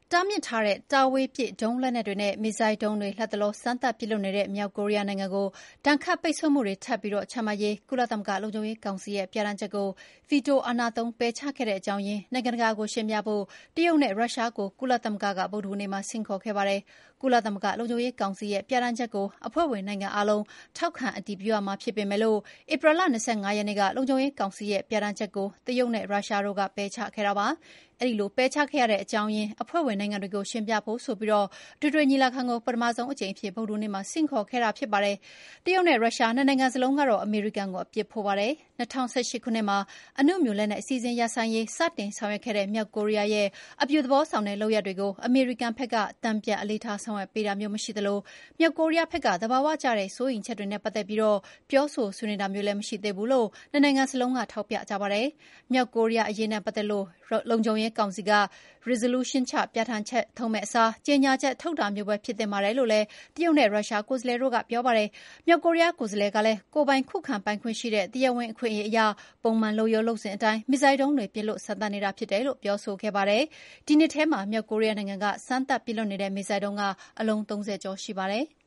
တားမြစ်ထားတဲ့တာဝေးပစ်ဒုံးလက်နက်တွေနဲ့မစ်ဇိုင်းဒုံးတွေလတ်တလောစမ်းသပ်ပစ်လွှတ်နေတဲ့မြောက်ကိုရီးယားနိုင်ငံကိုဒဏ်ခတ်ပိတ်ဆို့မှုတွေထပ်ပြီးချမှတ်ရေးကုလသမဂ္ဂလုံခြုံရေးကောင်စီရဲ့ပြဋ္ဌာန်းချက်ကိုဗီတိုအာဏာသုံးပယ်ချခဲ့တဲ့အကြောင်းရင်းနိုင်ငံတကာကိုရှင်းပြဖို့တရုတ်နဲ့ရုရှားကိုကုလသမဂ္ဂကဗုဒ္ဓဟူးနေ့မှာဆင့်ခေါ်ခဲ့ပါတယ်။ကုလသမဂ္ဂလုံခြုံရေးကောင်စီရဲ့ပြဋ္ဌာန်းချက်ကိုအဖွဲ့ဝင်နိုင်ငံအားလုံးထောက်ခံအတည်ပြုရမှာဖြစ်ပေမဲ့ဧပြီလ25 ရက်နေ့ကလုံခြုံရေးကောင်စီရဲ့ပြဋ္ဌာန်းချက်ကိုတရုတ်နဲ့ရုရှားတို့ကပယ်ချခဲ့တာပါ။အဲဒီလိုပယ်ချခဲ့ရတဲ့အကြောင်းရင်းအဖွဲ့ဝင်နိုင်ငံတွေကိုရှင်းပြဖို့ဆိုပြီးအထွေထွေညီလာခံကိုပထမဆုံးအကြိမ်အဖြစ်ဗုဒ္ဓဟူးနေ့မှာဆင့်ခေါ်ခဲ့တာဖြစ်ပါတယ်။တရုတ်နဲ့ရုရှားနှစ်နိုင်ငံစလုံးကတော့အမေရိကန်ကိုအပြစ်ဖို့ပါတယ်။2018 ခုနှစ်မှာအနုမြူလက်နက်အစီအစဉ်ရပ်ဆိုင်းရေးစတင်ဆောင်ရွက်ခဲ့တဲ့မြောက်ကိုရီးယားရဲ့အပြုသဘောဆောင်တဲ့လုပ်ရပ်တွေကိုအမေရိကန်ဘက်ကတန်ပြန်အလေးထားဆောင်ရွက်ပေးတာမျိုးမရှိသလိုမြောက်ကိုရီးယားဘက်ကသဘာဝကျတဲ့စိုးရိမ်ချက်တွေနဲ့ပတ်သက်ပြီးပြောဆိုဆွေးနွေးတာမျိုးလည်းမရှိသေးဘူးလို့နှစ်နိုင်ငံစလုံးကထောက်ပြကြပါတယ်။မြောက်ကိုရီးယားအရေးနဲ့ပတ်သက်လို့လုံခြုံရေးကောင်စီက resolution ချပြဋ္ဌာန်းချက်ထုတ်မယ့်အစားကြေညာချက်ထုတ်တာမျိုးပဲဖြစ်သင့်ပါတယ်လို့လည်းတရုတ်နဲ့ရုရှားကိုယ်စားလှယ်တို့ကပြောပါတယ်။မြောက်ကိုရီးယားကိုယ်စားလှယ်ကလည်းကိုယ်ပိုင်ခုခံပိုင်ခွင့်ရှိတဲ့တရားဝင်အခွင့်အရေးအရပုံမှန်လုပ်ရိုးလုပ်စဉ်အတိုင်းမစ်ဇိုင်းဒုံးတွေပစ်လွှတ်စမ်းသပ်နေတာဖြစ်တယ်လို့ပြောဆိုခဲ့ပါတယ်။ဒီနှစ်ထဲမှာမြောက်ကိုရီးယားနိုင်ငံကစမ်းသပ်ပစ်လွှတ်နေတဲ့မစ်ဇိုင်းဒုံးကအလုံး30ကျော်ရှိပါတယ်။